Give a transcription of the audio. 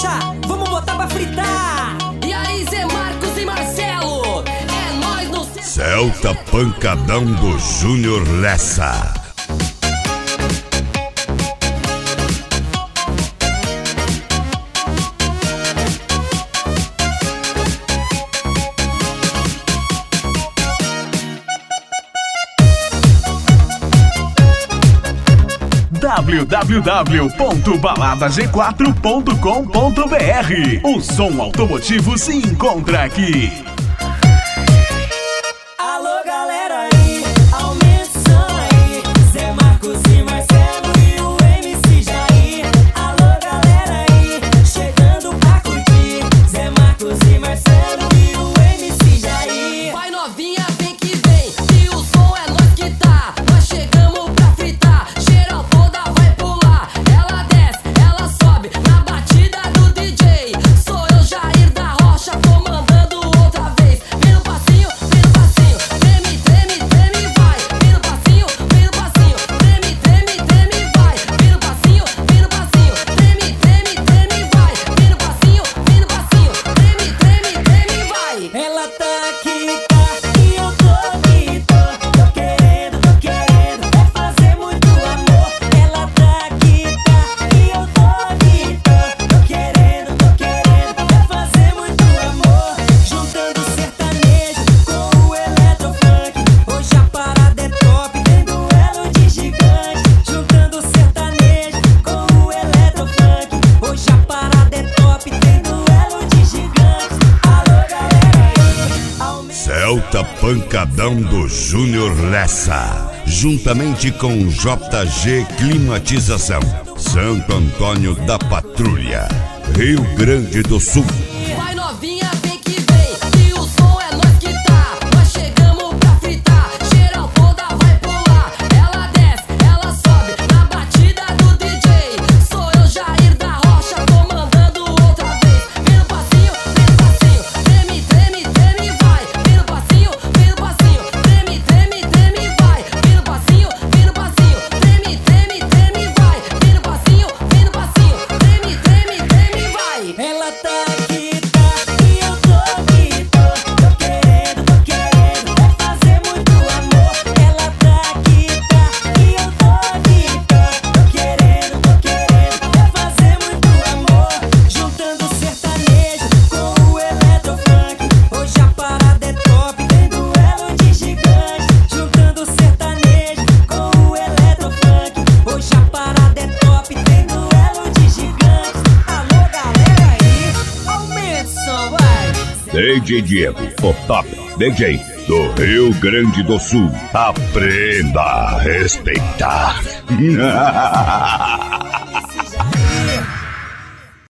rocha, vamos botar pra fritar. E aí, Zé Marcos e Marcelo, é nóis no Celta Pancadão do Júnior Lessa. www.baladag4.com.br. O som automotivo se encontra aqui. Alô, galera aí, aumenta o som aí. Zé Marcos e Marcelo e o MC Jair. Alô, galera aí, chegando pra curtir. Zé Marcos e Marcelo e o MC Jair. Vai novinha, vem que vem, e o som é nós que tá. Nós chegamos pra fritar, geral toda vai pular. Ela desce, ela sobe, na batida do DJ. Sou eu, Jair da Rocha, comandando outra vez. Vira o passinho, treme, treme, treme, vai. Vira o passinho, treme, treme, treme, vai. Vira o passinho, treme, treme, treme, vai. Vira o passinho, treme, treme, treme, vai. Ela tá aqui, tá, e eu tô aqui, tô querendo, é fazer muito amor. Ela tá aqui, tá, e eu tô aqui, tô querendo, é fazer muito amor. Juntando sertanejo com o eletrofunk, hoje a parada é top, tem duelo de gigante. Juntando sertanejo com o eletrofunk, hoje a parada é top, tem duelo de gigante. Alô, galera aí, aumenta. Celta Pancadão do Júnior Lessa, juntamente com JG Climatização, Santo Antônio da Patrulha, Rio Grande do Sul. Vai novinha, vem que vem, e o som é nós que tá. Nós chegamos pra fritar, geral toda vai pular. Ela desce, ela sobe, na batida do DJ. Sou eu, Jair da Rocha, comandando outra vez. Vira o passinho, treme, treme, treme, vai. Vira o passinho, treme, treme, treme, vai. Vira o passinho, treme, treme, treme, vai. Vira o passinho, treme, treme, treme, vai. Ela tá aqui, tá, e eu tô aqui, tô querendo, é fazer muito amor. Ela tá aqui, tá, e eu tô aqui, tô querendo, é fazer muito amor. Juntando sertanejo com o eletrofunk, hoje a parada é top, tem duelo de gigante. Juntando sertanejo com o eletrofunk, hoje a parada é top, tem duelo de gigante. Alô, galera aí, aumenta o som, vai. DJ Diego, o top DJ do Rio Grande do Sul. Aprenda a respeitar.